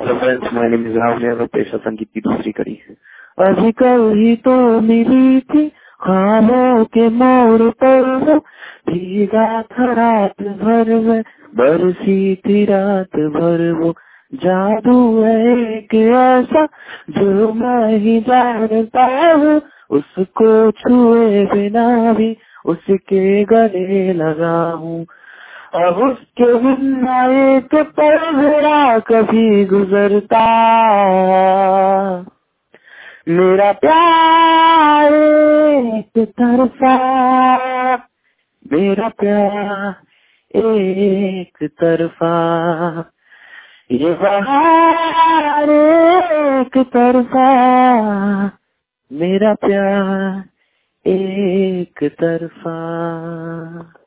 Hello friends, my name is Rahul और पेशा संगीत की दूसरी कड़ी है। अभी कल ही तो मिली थी ख्वाबों के मोड़ पर वो, भीगा था रात भर में, बरसी थी रात भर वो, जादू है एक ऐसा जो मैं ही जानता हूँ, उसको छुए बिना भी उसके गले लगा हूँ। अब उसके बिना एक पल मेरा कभी गुजरता, मेरा प्यार एक तरफा, मेरा प्यार एक तरफा, ये बहार एक तरफा, मेरा प्यार एक तरफा।